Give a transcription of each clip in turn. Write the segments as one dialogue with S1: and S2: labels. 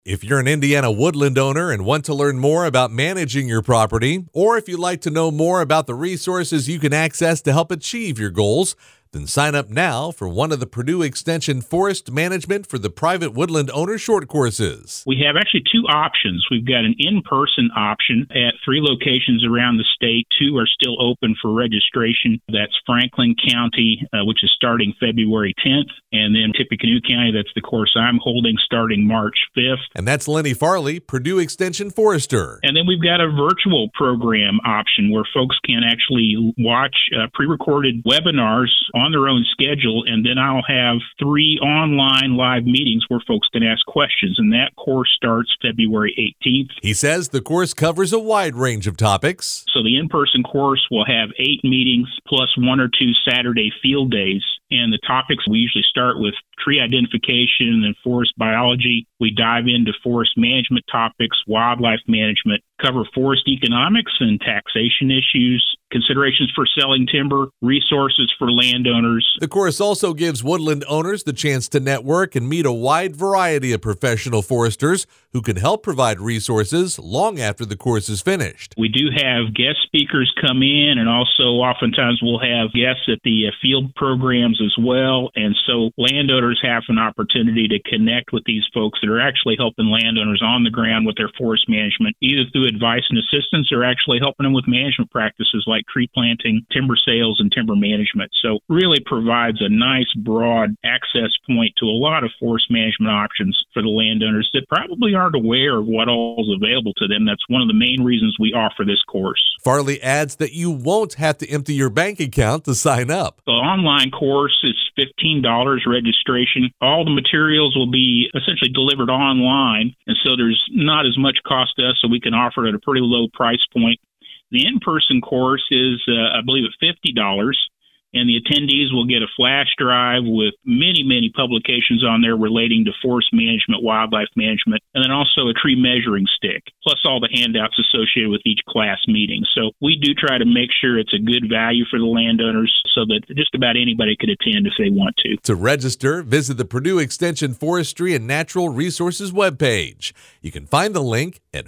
S1: If you're an Indiana woodland owner and want to learn more about managing your property, or if you'd like to know more about the resources you can access to help achieve your goals, then sign up now for one of the Purdue Extension Forest Management for the Private Woodland Owner short courses.
S2: We have actually two options. We've got an in-person option at 3 locations around the state. 2 are still open for registration. That's Franklin County, which is starting February 10th, and then Tippecanoe County, that's the course I'm holding, starting March 5th.
S1: And that's Lenny Farley, Purdue Extension Forester.
S2: And then we've got a virtual program option where folks can actually watch pre-recorded webinars on their own schedule, and then I'll have 3 online live meetings where folks can ask questions, and that course starts February 18th.
S1: He says the course covers a wide range of topics.
S2: So the in-person course will have 8 meetings plus 1 or 2 Saturday field days. And the topics, we usually start with tree identification and forest biology. We dive into forest management topics, wildlife management, cover forest economics and taxation issues, considerations for selling timber, resources for landowners.
S1: The course also gives woodland owners the chance to network and meet a wide variety of professional foresters who can help provide resources long after the course is finished.
S2: We do have guest speakers come in, and also oftentimes we'll have guests at the field programs as well. And so landowners have an opportunity to connect with these folks that are actually helping landowners on the ground with their forest management, either through advice and assistance or actually helping them with management practices like tree planting, timber sales, and timber management. So really provides a nice broad access point to a lot of forest management options for the landowners that probably aren't aware of what all is available to them. That's one of the main reasons we offer this course.
S1: Farley adds that you won't have to empty your bank account to sign up.
S2: The online course is $15 registration. All the materials will be essentially delivered online, and so there's not as much cost to us, so we can offer it at a pretty low price point. The in-person course is, I believe, at $50, and the attendees will get a flash drive with many, many publications on there relating to forest management, wildlife management, and then also a tree measuring stick, plus all the handouts associated with each class meeting. So we do try to make sure it's a good value for the landowners so that just about anybody could attend if they want to.
S1: To register, visit the Purdue Extension Forestry and Natural Resources webpage. You can find the link at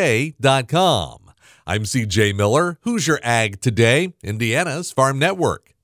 S1: HoosierAgToday.com. I'm C.J. Miller, Hoosier Ag Today, Indiana's Farm Network.